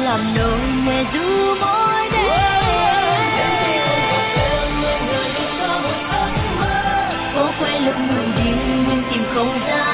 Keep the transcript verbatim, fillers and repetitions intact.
làm nỗi nhẹ du mỗi đêm. Phố quay lúc người đi nhưng tìm không ra